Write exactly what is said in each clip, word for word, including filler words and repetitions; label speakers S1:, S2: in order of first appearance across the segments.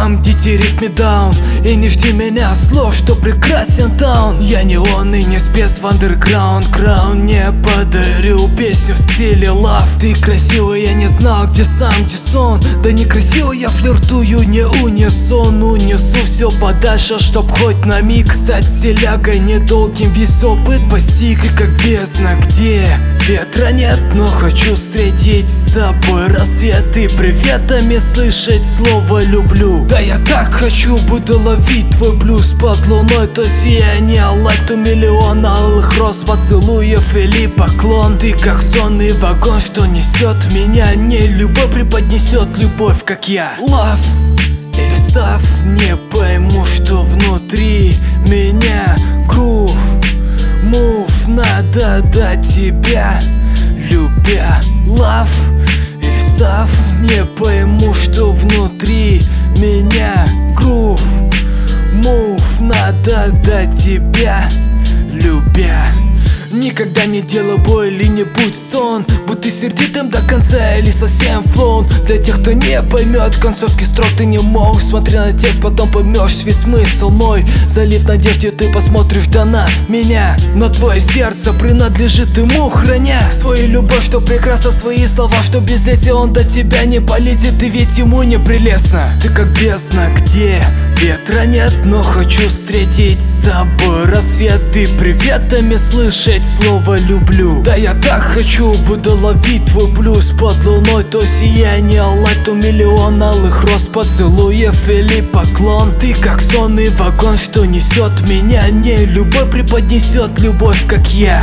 S1: там, где теряет me down. И не жди меня слов, что прекрасен таун. Я не он и не спец в андерграунд. Краун не подарю песню в стиле лав. Ты красивый, я не знал, где сам, где сон. Да некрасиво я флиртую, не унисон. Унесу все подальше, чтоб хоть на миг стать стилягой недолгим. Весь опыт постиг и как бездна, где ветра нет, но хочу встретить с тобой рассвет и приветами слышать слово люблю. Да я так хочу, буду ловить твой блюз под луной. То сияние, лайк, то миллион алых роз, поцелуев или поклон. Ты как сонный вагон, что несет меня. Не любовь преподнесет любовь, как я. Love или став, не пойму, что внутри меня. Грув, move, надо до тебя, любя. Love или став, не пойму, что внутри меня. Грув, move, надо до тебя, любя. Никогда не делай бой или не будь сон. Будь ты сердитым до конца или совсем флоун. Для тех, кто не поймет концовки строк, ты не мог. Смотри на текст, потом поймешь весь смысл мой. Залив надежде, ты посмотришь да на меня. Но твое сердце принадлежит ему, храня свою любовь, что прекрасно, свои слова, что без леси он до тебя не полезет. И ведь ему не прелестно. Ты как бездна, где ветра нет, но хочу встретить с тобой рассвет и приветами слышать слово люблю. Да я так хочу, буду ловить твой блюз под луной. То сияние, лайк, то миллион алых роз, поцелуев или поклон. Ты как сонный вагон, что несет меня. Не любовь преподнесет любовь, как я.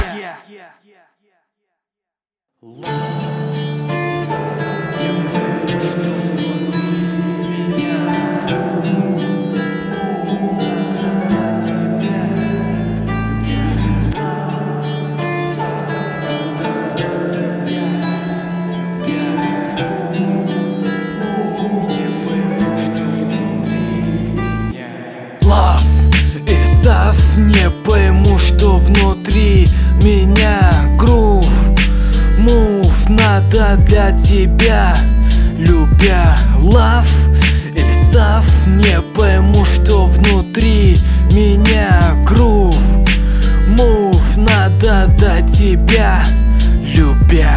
S1: Не пойму, что внутри меня. Грув, move, надо для тебя, любя. Love или став, не пойму, что внутри меня. Грув, move, надо до тебя, любя.